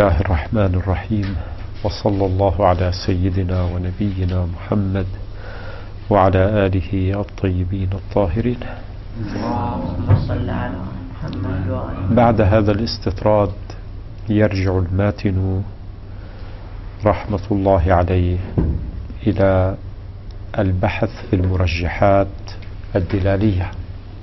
الله الرحمن الرحيم، وصلى الله على سيدنا ونبينا محمد وعلى آله الطيبين الطاهرين. بعد هذا الاستطراد يرجع الماتن رحمة الله عليه إلى البحث في المرجحات الدلالية.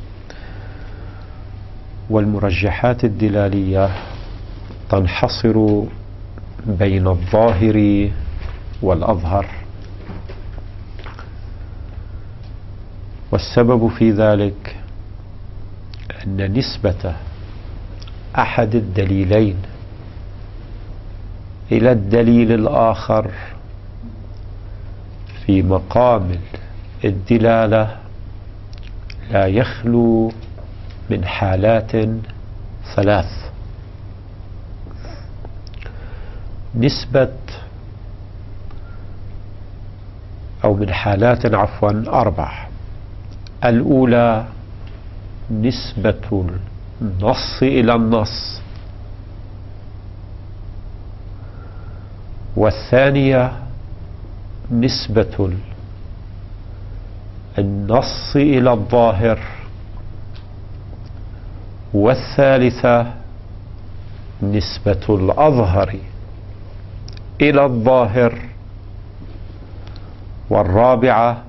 والمرجحات الدلالية تنحصر بين الظاهر والأظهر، والسبب في ذلك أن نسبة أحد الدليلين إلى الدليل الآخر في مقام الدلالة لا يخلو من حالات ثلاث. من حالات أربع. الأولى نسبة النص إلى النص، والثانية نسبة النص إلى الظاهر، والثالثة نسبة الأظهر إلى الظاهر، والرابعة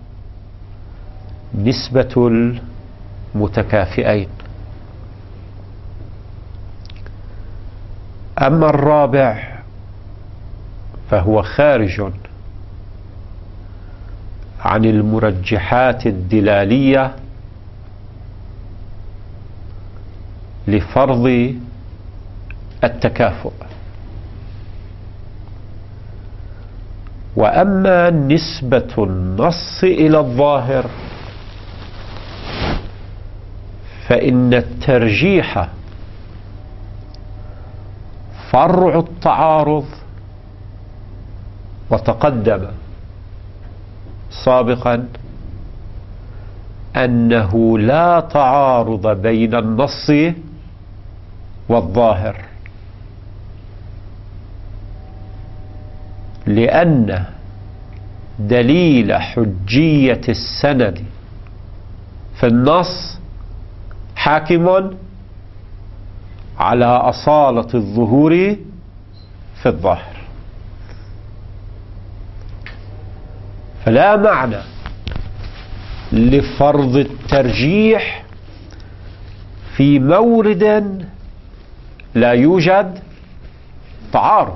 نسبة المتكافئين. أما الرابع فهو خارج عن المرجحات الدلالية لفرض التكافؤ. وأما نسبة النص إلى الظاهر فإن الترجيح فرع التعارض، وتقدم سابقا أنه لا تعارض بين النص والظاهر، لأن دليل حجية السند في النص حاكم على أصالة الظهور في الظاهر، فلا معنى لفرض الترجيح في مورد لا يوجد تعارض،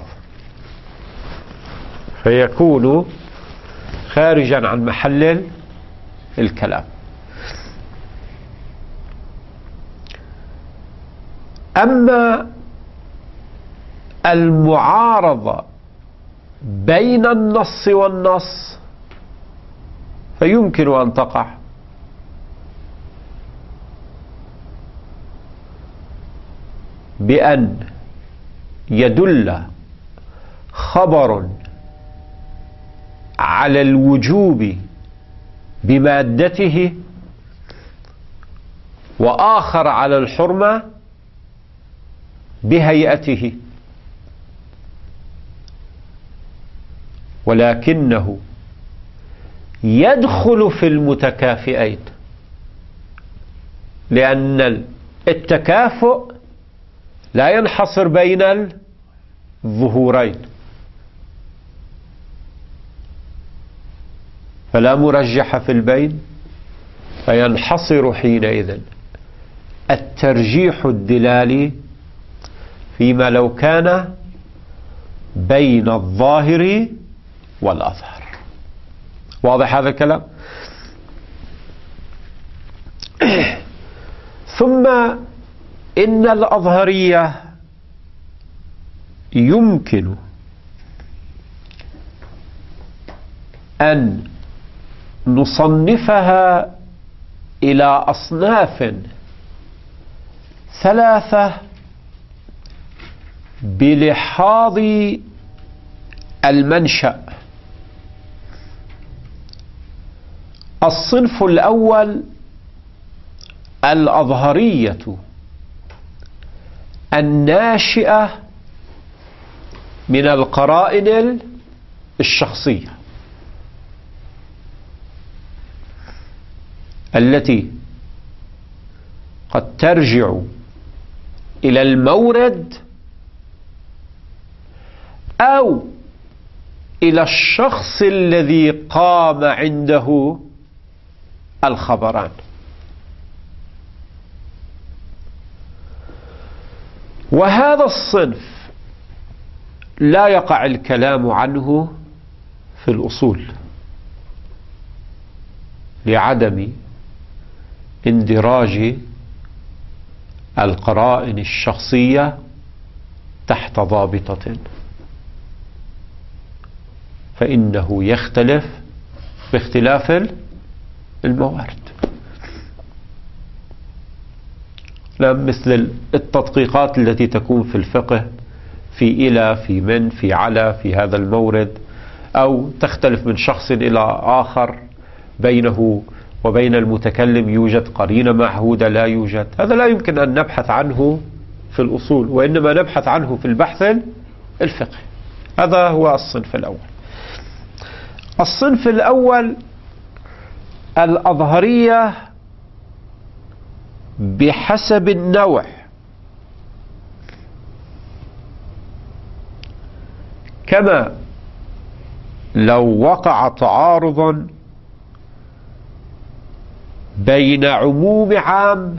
فيكون خارجا عن محل الكلام. أما المعارضة بين النص والنص فيمكن أن تقع، بأن يدل خبر على الوجوب بمادته وآخر على الحرمة بهيئته، ولكنه يدخل في المتكافئين، لأن التكافؤ لا ينحصر بين الظهورين، فلا مرجح في البين، فينحصر حينئذ الترجيح الدلالي فيما لو كان بين الظاهر والأظهر. واضح هذا الكلام؟ ثم إن الأظهرية يمكن أن نصنفها إلى أصناف ثلاثة بلحاظ المنشأ. الصنف الأول الأظهرية الناشئة من القرائن الشخصية التي قد ترجع إلى المورد أو إلى الشخص الذي قام عنده الخبران. وهذا الصنف لا يقع الكلام عنه في الأصول لعدم اندراج القرائن الشخصية تحت ضابطة، فإنه يختلف باختلاف الموارد. لا مثل التدقيقات التي تكون في الفقه في إلى في من في على في هذا المورد، أو تختلف من شخص إلى آخر، بينه وبين المتكلم يوجد قرينة معهودة لا يوجد. هذا لا يمكن أن نبحث عنه في الأصول، وإنما نبحث عنه في البحث الفقهي. هذا هو الصنف الأول. الصنف الأول الأظهرية بحسب النوع، كما لو وقع تعارض بين عموم عام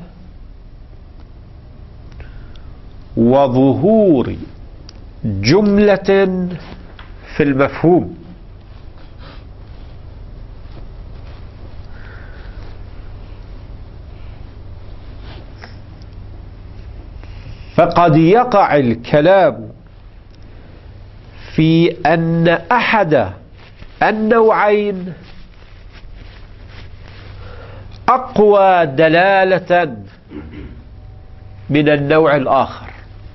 وظهور جملة في المفهوم، فقد يقع الكلام في أن أحد النوعين أقوى دلالة من النوع الآخر،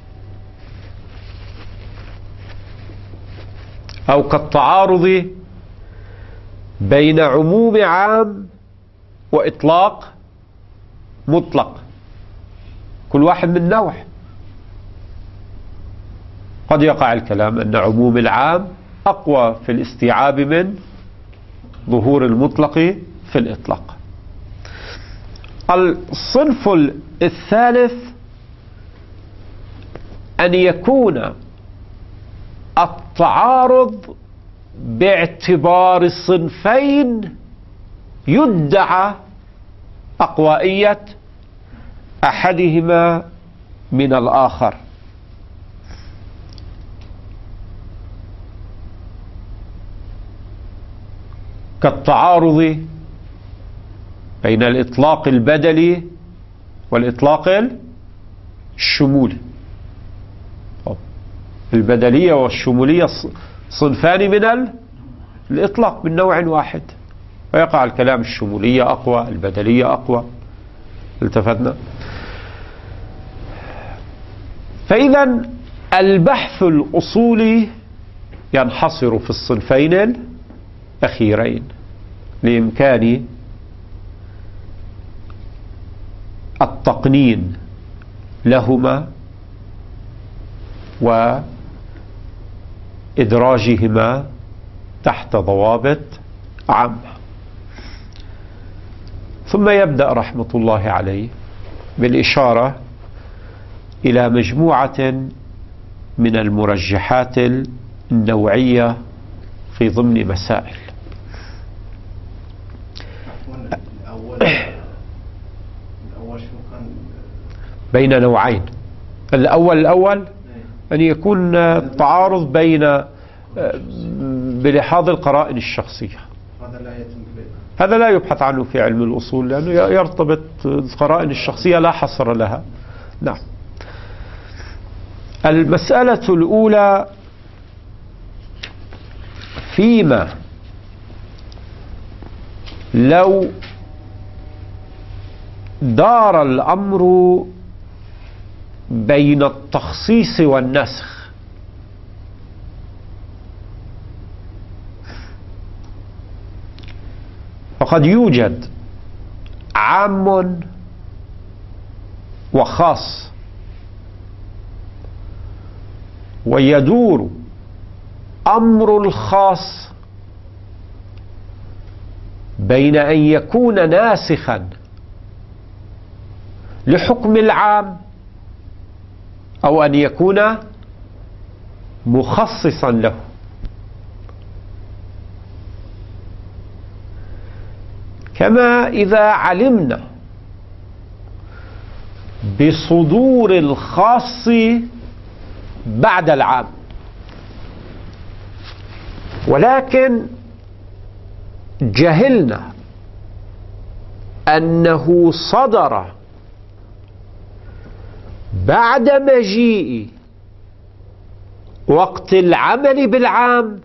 أو كالتعارض بين عموم عام وإطلاق مطلق، كل واحد من نوع. قد يقع الكلام أن عموم العام أقوى في الاستيعاب من ظهور المطلق في الإطلاق. الصنف الثالث أن يكون التعارض باعتبار الصنفين يدعى أقوائية أحدهما من الآخر، كالتعارض بين الإطلاق البدلي والإطلاق الشمولي. البدلية والشمولية صنفان من الإطلاق من نوع واحد، ويقع الكلام الشمولية أقوى، البدلية أقوى. التفتنا؟ فإذا البحث الأصولي ينحصر في الصنفين الأخيرين لإمكان التقنين لهما وإدراجهما تحت ضوابط عامة. ثم يبدأ رحمة الله عليه بالإشارة إلى مجموعة من المرجحات النوعية في ضمن مسائل. الأول شو كان؟ بين نوعين. الأول أن يكون التعارض بين بلحاظ القرائن الشخصية. هذا لا يبحث عنه في علم الأصول، لأنه يرتبط القرائن الشخصية لا حصر لها. نعم. المسألة الأولى فيما لو دار الأمر بين التخصيص والنسخ، فقد يوجد عام وخاص، ويدور أمر الخاص بين أن يكون ناسخا لحكم العام أو أن يكون مخصصا له. كما إذا علمنا بصدور الخاص بعد العام، ولكن جهلنا أنه صدر بعد مجيء وقت العمل بالعام،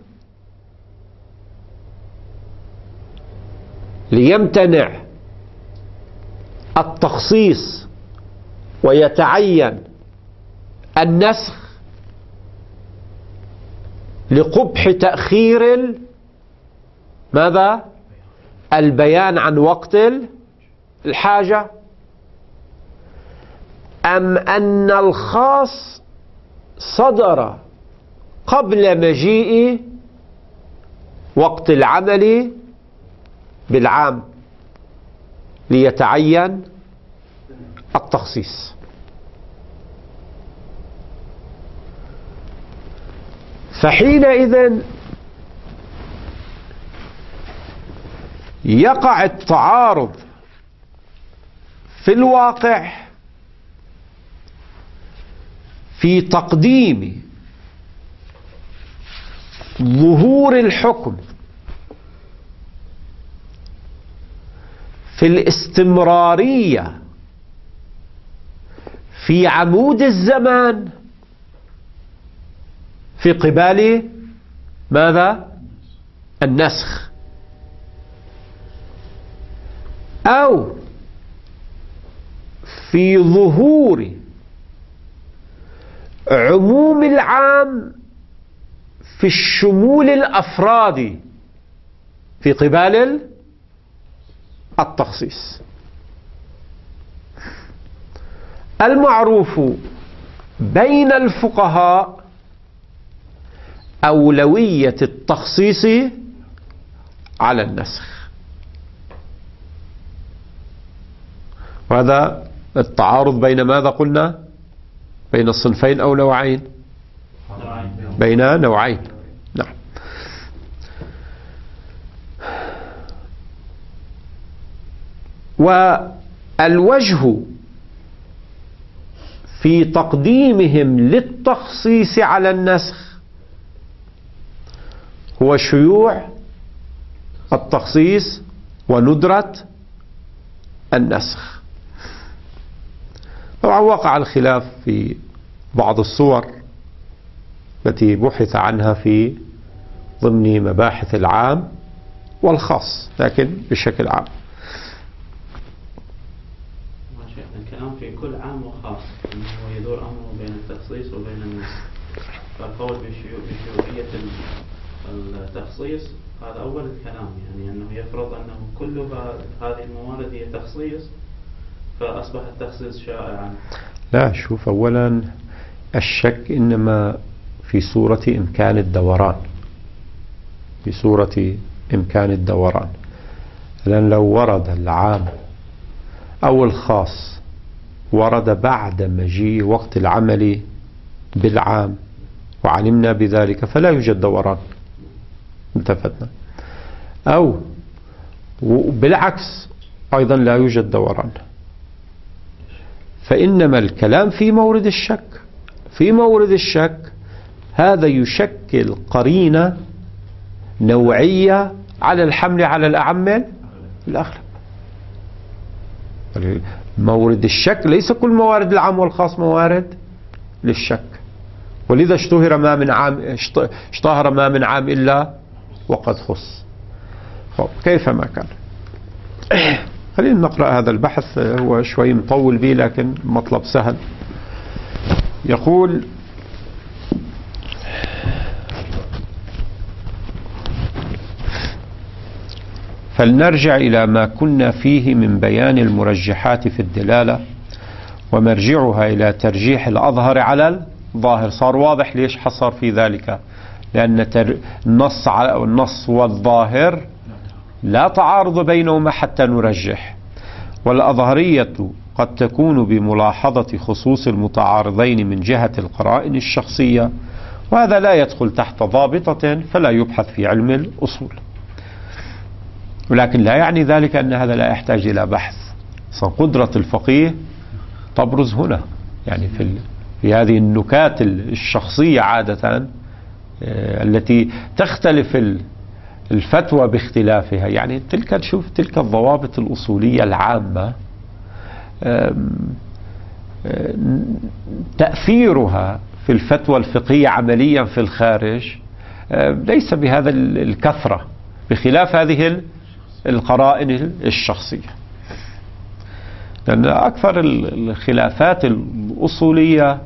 ليمتنع التخصيص ويتعين النسخ لقبح تأخير ماذا؟ البيان عن وقت الحاجة، أم أن الخاص صدر قبل مجيء وقت العمل بالعام ليتعين التخصيص؟ فحينئذ يقع التعارض في الواقع في تقديم ظهور الحكم في الاستمرارية في عمود الزمان في قبال ماذا؟ النسخ، أو في ظهور عموم العام في الشمول الأفرادي في قبال التخصيص. المعروف بين الفقهاء أولوية التخصيص على النسخ، وهذا التعارض بين ماذا قلنا؟ بين الصنفين أو نوعين؟ بين نوعين. نعم. والوجه في تقديمهم للتخصيص على النسخ هو شيوع التخصيص وندرة النسخ. طبعا وقع الخلاف في بعض الصور التي بحث عنها في ضمن مباحث العام والخاص، لكن بشكل عام. الكلام في كل عام وخاص أنه يدور أمره بين التخصيص وبين النسخ، فالقول بشيوعية التخصيص هذا أول الكلام، يعني أنه يفرض أنه كل هذه الموارد هي تخصيص فأصبح التخصيص شائعا. لا، شوف، أولا الشك إنما في صورة إمكان الدوران، في صورة إمكان الدوران. لأن لو ورد العام أو الخاص ورد بعد مجيء وقت العمل بالعام وعلمنا بذلك فلا يوجد دوران، انتفتنا. أو بالعكس أيضا لا يوجد دوران. فإنما الكلام في مورد الشك. في مورد الشك هذا يشكل قرينة نوعية على الحمل على الأعم الأغلب. مورد الشك ليس كل موارد العام والخاص موارد للشك، ولذا اشتهر ما من عام إلا وقد خص. كيفما كان. خلينا نقرأ هذا البحث، هو شوي مطول به لكن مطلب سهل. يقول: فلنرجع إلى ما كنا فيه من بيان المرجحات في الدلالة، ومرجعها إلى ترجيح الأظهر على الظاهر. صار واضح ليش حصر في ذلك، لأن النص والظاهر لا تعارض بينهما حتى نرجح. والأظهرية قد تكون بملاحظة خصوص المتعارضين من جهة القرائن الشخصية، وهذا لا يدخل تحت ضابطة فلا يبحث في علم الأصول، ولكن لا يعني ذلك أن هذا لا يحتاج إلى بحث. قدرة الفقيه تبرز هنا، يعني في هذه النكات الشخصية عادة التي تختلف الفتوى باختلافها. يعني تلك الضوابط الأصولية العامة تأثيرها في الفتوى الفقهية عمليا في الخارج ليس بهذا الكثرة، بخلاف هذه القرائن الشخصية. لأن أكثر الخلافات الأصولية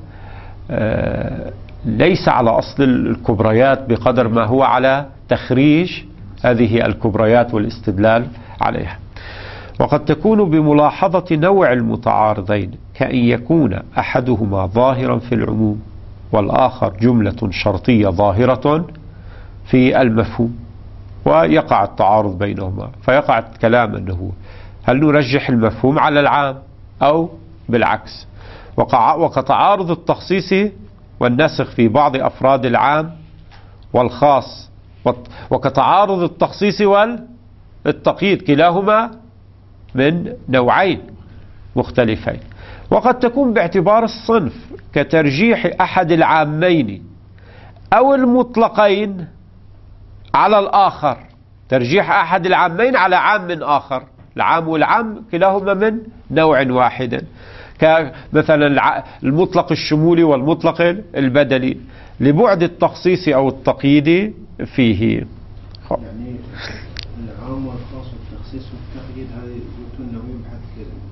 ليس على أصل الكبريات بقدر ما هو على تخريج هذه الكبريات والاستدلال عليها. وقد تكون بملاحظة نوع المتعارضين، كأن يكون أحدهما ظاهرا في العموم والآخر جملة شرطية ظاهرة في المفهوم، ويقع التعارض بينهما، فيقع الكلام أنه هل نرجح المفهوم على العام أو بالعكس. وكتعارض التخصيص والنسخ في بعض أفراد العام والخاص، وكتعارض التخصيص والتقييد، كلاهما من نوعين مختلفين. وقد تكون باعتبار الصنف كترجيح أحد العامين أو المطلقين على الآخر، ترجيح أحد العامين على عام آخر، العام والعام كلاهما من نوع واحد، كمثلا المطلق الشمولي والمطلق البدلي لبعد التخصيص أو التقييد فيه. يعني العام والخاص والتخصيص والتقييد هذه يمكن أنه يبحث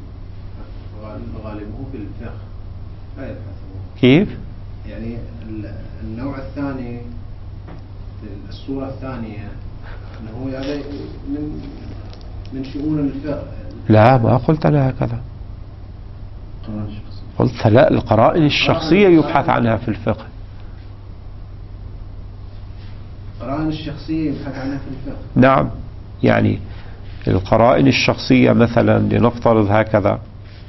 غالبه في الفقه، لا يبحثه. كيف؟ يعني النوع الثاني، الصورة الثانية، أنه هذا من شؤون الفقه. لا، ما قلت أنا هكذا، قلت لا، القرائن الشخصية يبحث عنها في الفقه. القرائن الشخصية يبحث عنها في الفقه. نعم، يعني القرائن الشخصية مثلا لنفترض هكذا،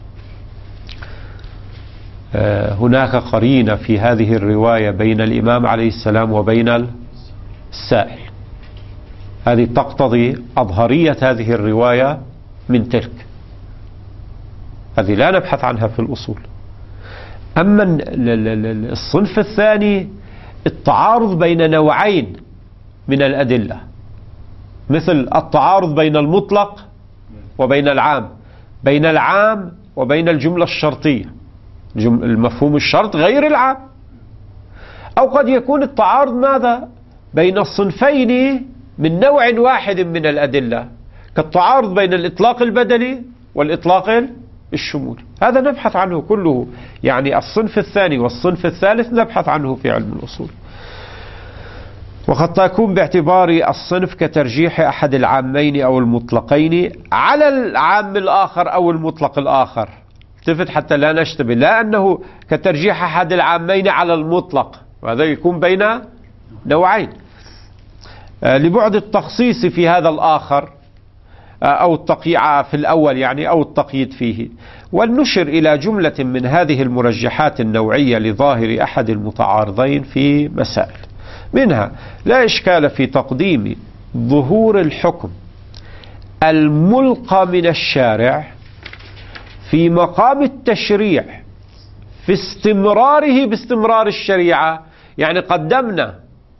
هناك قرينة في هذه الرواية بين الإمام عليه السلام وبين السائل، هذه تقتضي أظهرية هذه الرواية من تلك، هذه لا نبحث عنها في الأصول. أما الصنف الثاني التعارض بين نوعين من الأدلة، مثل التعارض بين المطلق وبين العام، بين العام وبين الجملة الشرطية، المفهوم الشرط غير العام. أو قد يكون التعارض ماذا؟ بين الصنفين من نوع واحد من الأدلة، كالتعارض بين الإطلاق البدلي والإطلاق الشمولي، هذا نبحث عنه كله. يعني الصنف الثاني والصنف الثالث نبحث عنه في علم الأصول. وقد تكون باعتبار الصنف كترجيح أحد العامين أو المطلقين على العام الآخر أو المطلق الآخر. التفت حتى لا نشتبه، لا أنه كترجيح أحد العامين على المطلق، وهذا يكون بين نوعين لبعد التخصيص في هذا الآخر أو التقييد في الأول، يعني أو التقييد فيه. ونشر إلى جملة من هذه المرجحات النوعية لظاهر أحد المتعارضين في مسائل، منها لا إشكال في تقديم ظهور الحكم الملقى من الشارع في مقام التشريع في استمراره باستمرار الشريعة. يعني قدمنا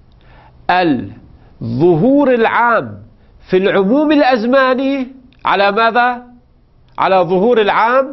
الظهور العام في العموم الأزماني على ماذا؟ على ظهور العام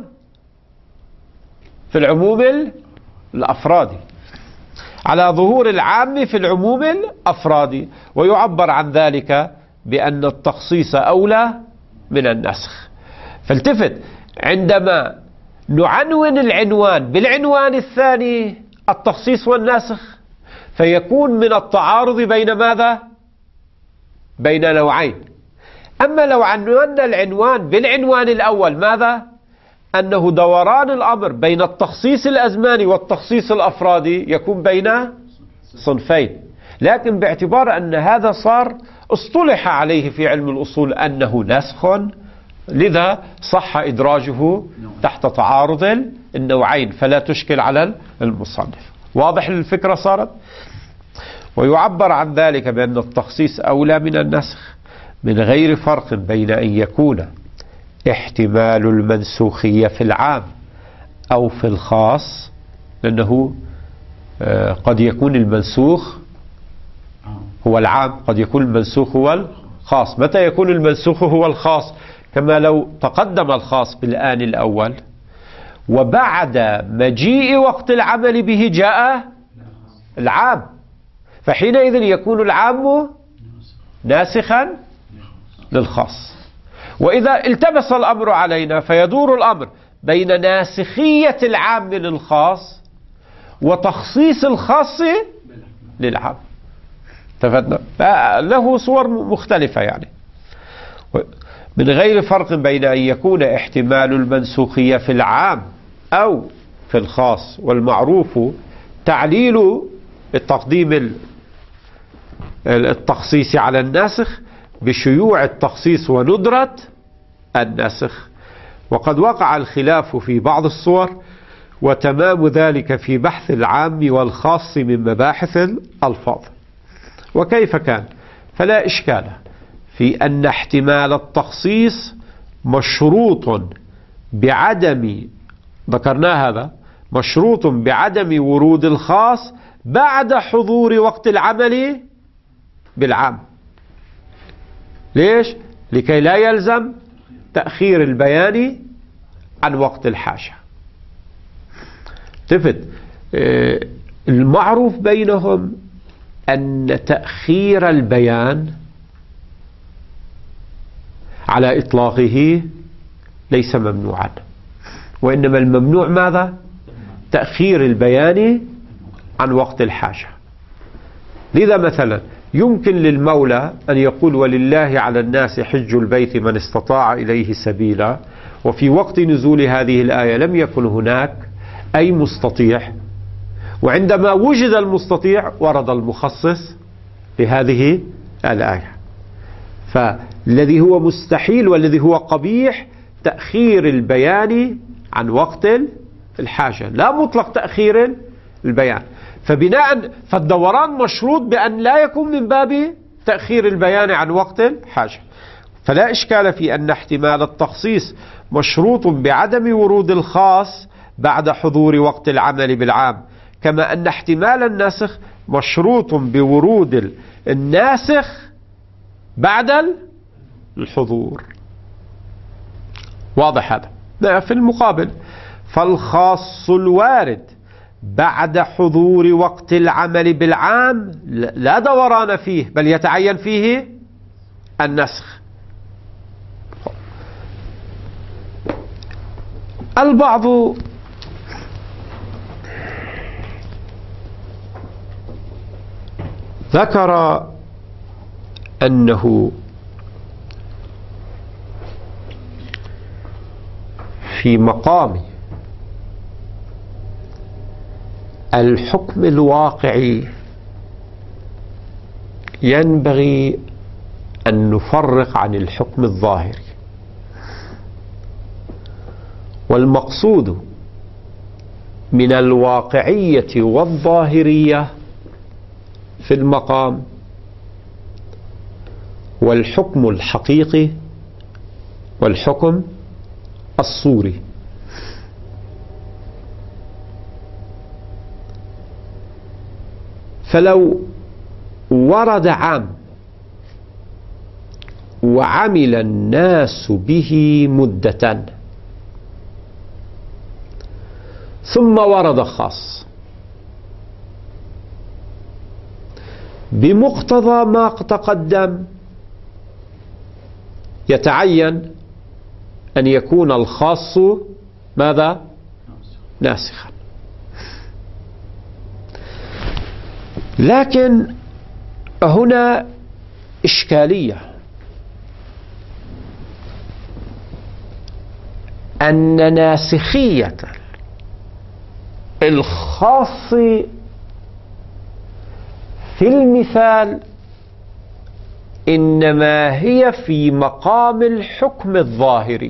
في العموم الأفرادي، على ظهور العام في العموم الأفرادي. ويعبر عن ذلك بأن التخصيص أولى من النسخ. فالتفت، عندما نعنون العنوان بالعنوان الثاني التخصيص والنسخ، فيكون من التعارض بين ماذا؟ بين نوعين. أما لو عنونا العنوان بالعنوان الأول ماذا؟ أنه دوران الأمر بين التخصيص الأزماني والتخصيص الأفرادي يكون بين صنفين. لكن باعتبار أن هذا صار اصطلح عليه في علم الأصول أنه نسخ، لذا صح إدراجه تحت تعارض النوعين، فلا تشكل على المصنف. واضح الفكرة صارت؟ ويعبر عن ذلك بأن التخصيص أولى من النسخ من غير فرق بين أن يكون احتمال المنسوخية في العام أو في الخاص، لأنه قد يكون المنسوخ هو العام، قد يكون المنسوخ هو الخاص. متى يكون المنسوخ هو الخاص؟ كما لو تقدم الخاص بالآن الأول وبعد مجيء وقت العمل به جاء العام، فحينئذ يكون العام ناسخا للخاص. وإذا التبس الأمر علينا فيدور الأمر بين ناسخية العام للخاص وتخصيص الخاص للعام. اتفقنا؟ له صور مختلفة يعني. من غير فرق بين أن يكون احتمال المنسوخية في العام أو في الخاص، والمعروف تعليل التقديم التخصيص على الناسخ بشيوع التخصيص وندرة الناسخ. وقد وقع الخلاف في بعض الصور، وتمام ذلك في بحث العام والخاص من مباحث الألفاظ. وكيف كان؟ فلا إشكال في أن احتمال التخصيص مشروط بعدم، ذكرنا هذا، مشروط بعدم ورود الخاص بعد حضور وقت العمل بالعام. ليش؟ لكي لا يلزم تأخير البيان عن وقت الحاجة. تفت المعروف بينهم أن تأخير البيان على إطلاقه ليس ممنوعا، وإنما الممنوع ماذا؟ تأخير البيان عن وقت الحاجة. لذا مثلا يمكن للمولى أن يقول ولله على الناس حج البيت من استطاع إليه سبيلا، وفي وقت نزول هذه الآية لم يكن هناك أي مستطيع، وعندما وجد المستطيع ورد المخصص لهذه الآية. فالذي هو مستحيل والذي هو قبيح تأخير البيان عن وقت الحاجة، لا مطلق تأخير البيان. فبناء فالدوران مشروط بأن لا يكون من باب تأخير البيان عن وقت الحاجة. فلا إشكال في أن احتمال التخصيص مشروط بعدم ورود الخاص بعد حضور وقت العمل بالعام، كما أن احتمال الناسخ مشروط بورود الناسخ بعد الحضور. واضح هذا؟ في المقابل فالخاص الوارد بعد حضور وقت العمل بالعام لا دوران فيه، بل يتعين فيه النسخ. البعض ذكر أنه في مقام الحكم الواقعي ينبغي أن نفرق عن الحكم الظاهري، والمقصود من الواقعية والظاهرية في المقام والحكم الحقيقي والحكم الصوري. فلو ورد عام وعمل الناس به مدة ثم ورد خاص، بمقتضى ما تقدم يتعين أن يكون الخاص ماذا؟ ناسخا. لكن هنا إشكالية، أن ناسخية الخاص في المثال إنما هي في مقام الحكم الظاهري،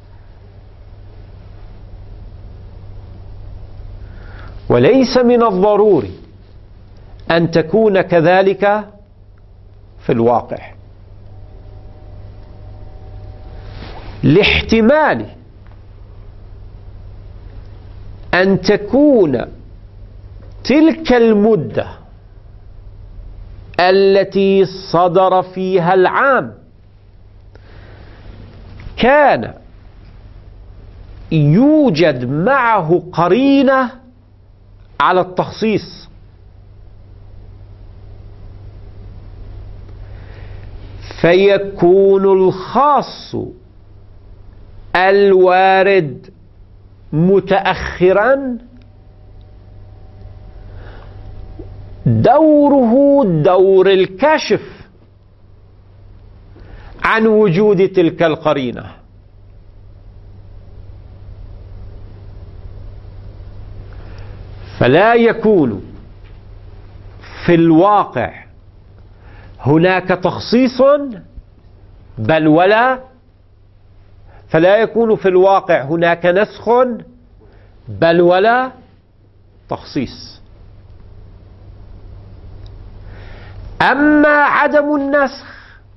وليس من الضروري أن تكون كذلك في الواقع، لاحتمال أن تكون تلك المدة التي صدر فيها العام كان يوجد معه قرينة على التخصيص، فيكون الخاص الوارد متأخرا دوره دور الكشف عن وجود تلك القرينة. فلا يكون في الواقع هناك تخصيص بل ولا، فلا يكون في الواقع هناك نسخ بل ولا تخصيص. أما عدم النسخ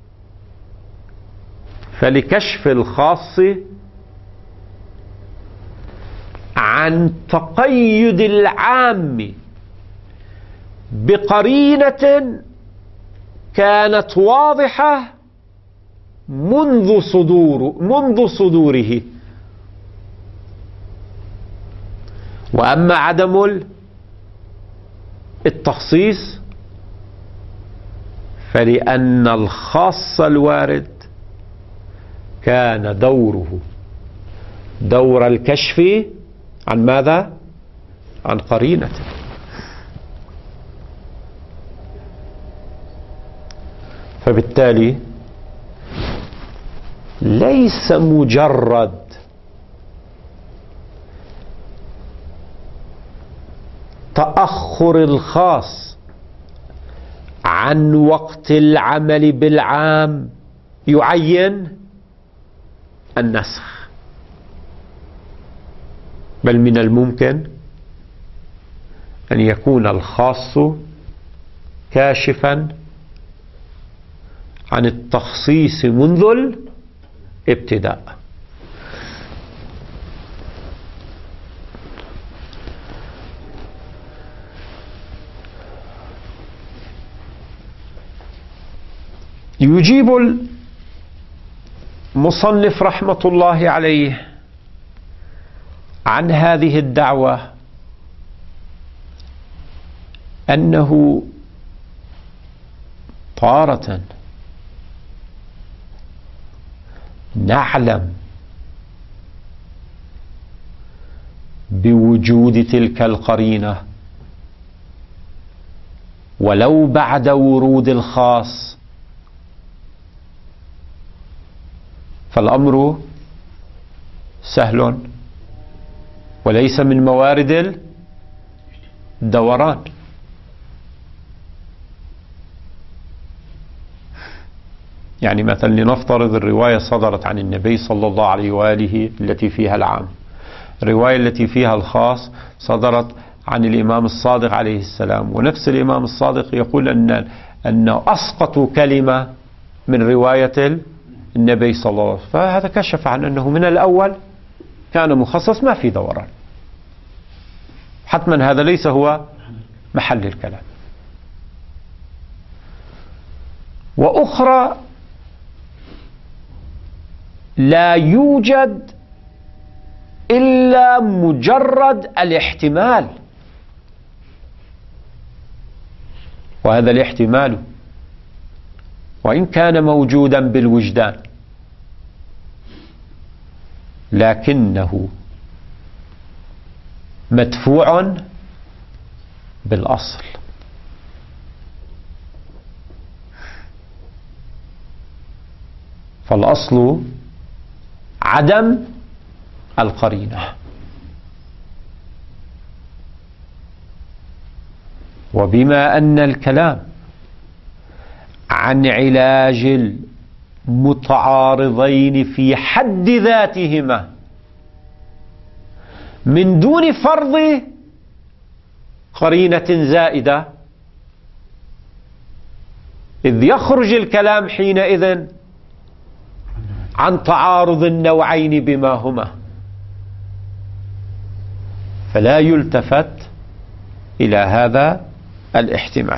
فلكشف الخاص عن تقيد العام بقرينة كانت واضحة منذ صدوره. وأما عدم التخصيص فلأن الخاص الوارد كان دوره دور الكشف عن ماذا؟ عن قرينة. فبالتالي ليس مجرد تأخر الخاص عن وقت العمل بالعام يعين النسخ، بل من الممكن أن يكون الخاص كاشفا عن التخصيص منذ الابتداء. يجيب المصنف رحمة الله عليه عن هذه الدعوة أنه تارة نعلم بوجود تلك القرينة ولو بعد ورود الخاص، فالأمر سهل وليس من موارد الدوران. يعني مثلا لنفترض الرواية صدرت عن النبي صلى الله عليه وآله التي فيها العام، الرواية التي فيها الخاص صدرت عن الإمام الصادق عليه السلام، ونفس الإمام الصادق يقول أن أسقطوا كلمة من رواية النبي صلى الله عليه وسلم، فهذا كشف عن أنه من الأول كان مخصص ما في دوران. حتما هذا ليس هو محل الكلام. وأخرى لا يوجد إلا مجرد الاحتمال، وهذا الاحتمال وإن كان موجودا بالوجدان لكنه مدفوع بالأصل. فالأصل عدم القرينة، وبما أن الكلام عن علاج المتعارضين في حد ذاتهما من دون فرض قرينة زائدة، إذ يخرج الكلام حينئذ عن تعارض النوعين بما هما، فلا يلتفت إلى هذا الاحتمال.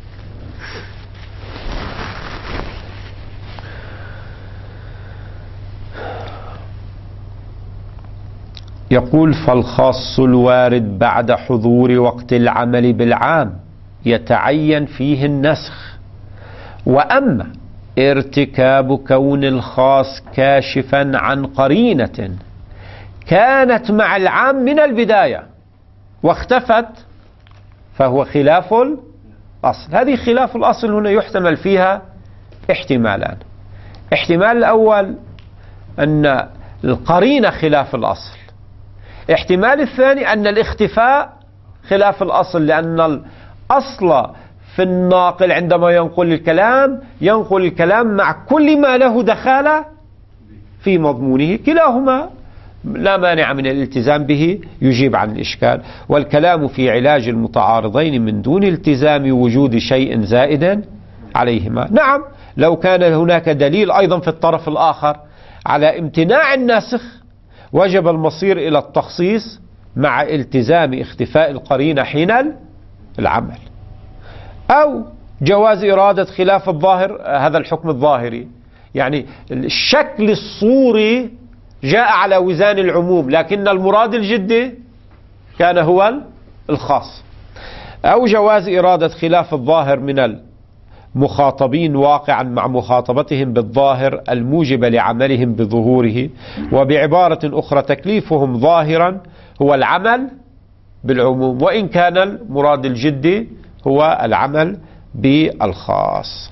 يقول: فالخاص الوارد بعد حضور وقت العمل بالعام يتعين فيه النسخ، وأما ارتكاب كون الخاص كاشفا عن قرينة كانت مع العام من البداية واختفت فهو خلاف الأصل. هذه خلاف الأصل هنا يحتمل فيها احتمالان: احتمال الأول أن القرينة خلاف الأصل، احتمال الثاني أن الاختفاء خلاف الأصل، لأن الأصل في الناقل عندما ينقل الكلام مع كل ما له دخالة في مضمونه، كلاهما لا مانع من الالتزام به، يجيب عن الإشكال. والكلام في علاج المتعارضين من دون التزام وجود شيء زائد عليهما. نعم، لو كان هناك دليل أيضا في الطرف الآخر على امتناع الناسخ وجب المصير إلى التخصيص مع التزام اختفاء القرينة حين العمل، أو جواز إرادة خلاف الظاهر، هذا الحكم الظاهري، يعني الشكل الصوري جاء على وزان العموم لكن المراد الجدي كان هو الخاص، أو جواز إرادة خلاف الظاهر من المخاطبين واقعا مع مخاطبتهم بالظاهر الموجب لعملهم بظهوره، وبعبارة أخرى تكليفهم ظاهرا هو العمل بالعموم، وإن كان المراد الجدي هو العمل بالخاص.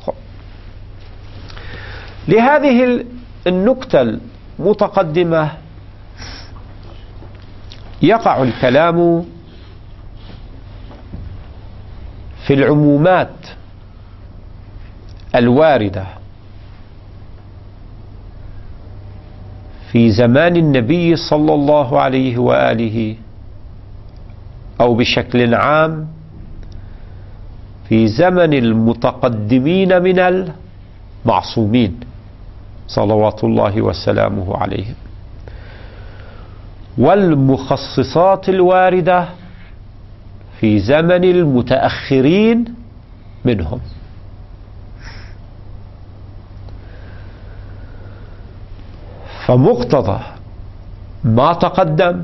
لهذه النكتة المتقدمة يقع الكلام في العمومات الواردة في زمان النبي صلى الله عليه وآله، أو بشكل عام في زمن المتقدمين من المعصومين صلوات الله وسلامه عليهم، والمخصصات الواردة في زمن المتأخرين منهم. فمقتضى ما تقدم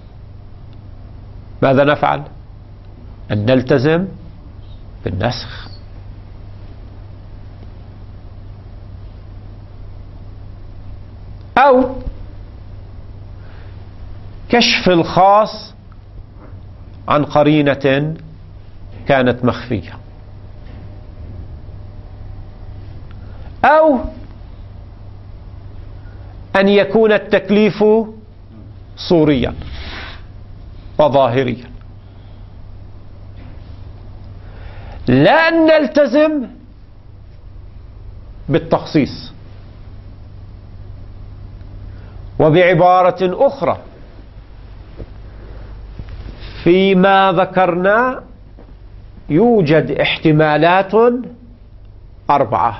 ماذا نفعل؟ أن نلتزم بالنسخ. أو كشف الخاص عن قرينة كانت مخفية، أو أن يكون التكليف صوريا وظاهريا، لا أن نلتزم بالتخصيص. وبعبارة أخرى، فيما ذكرنا يوجد احتمالات 4: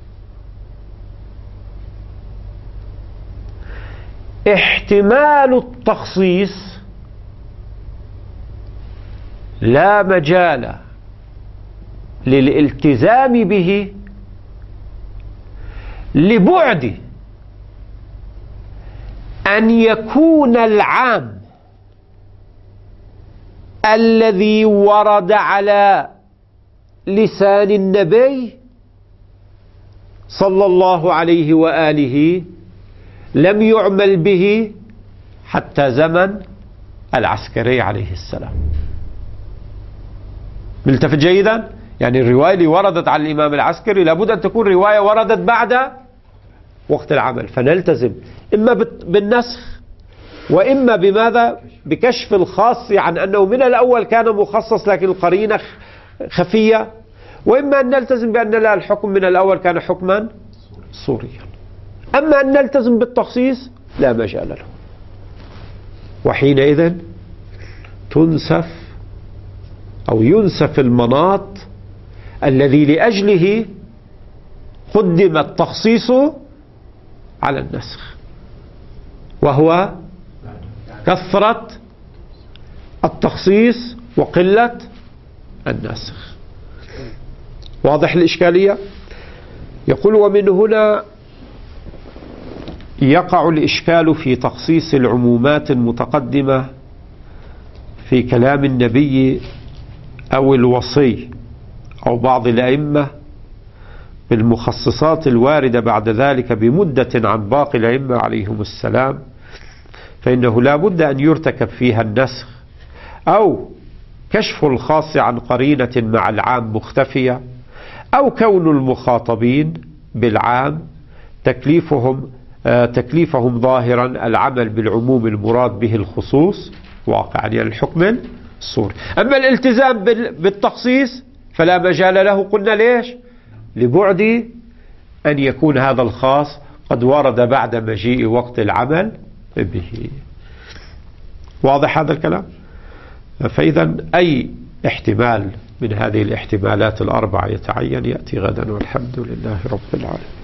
احتمال التخصيص لا مجال للالتزام به لبعد أن يكون العام الذي ورد على لسان النبي صلى الله عليه وآله لم يعمل به حتى زمن العسكري عليه السلام. ملتفت جيدا؟ يعني الرواية اللي وردت على الإمام العسكري لابد أن تكون رواية وردت بعد وقت العمل، فنلتزم إما بالنسخ وإما بماذا؟ بكشف الخاص عن أنه من الأول كان مخصص لكن القرينة خفية، وإما أن نلتزم بأن لا الحكم من الأول كان حكما صوريا. أما أن نلتزم بالتخصيص لا مجال له، وحينئذ تنسف أو ينسف المناط الذي لأجله قدم التخصيص على النسخ، وهو كثرة التخصيص وقلة النسخ. واضح الإشكالية؟ يقول: ومن هنا يقع الإشكال في تخصيص العمومات المتقدمة في كلام النبي أو الوصي أو بعض الأئمة بالمخصصات الواردة بعد ذلك بمدة عن باقي الأئمة عليهم السلام، فإنه لا بد أن يرتكب فيها النسخ أو كشف الخاص عن قرينة مع العام مختفية، أو كون المخاطبين بالعام تكليفهم ظاهرا العمل بالعموم المراد به الخصوص واقعا، يعني الحكم الصوري. أما الالتزام بالتخصيص فلا مجال له، قلنا ليش؟ لبعد أن يكون هذا الخاص قد ورد بعد مجيء وقت العمل به. واضح هذا الكلام؟ فإذا أي احتمال من هذه الاحتمالات الأربعة يتعين يأتي غدا، والحمد لله رب العالمين.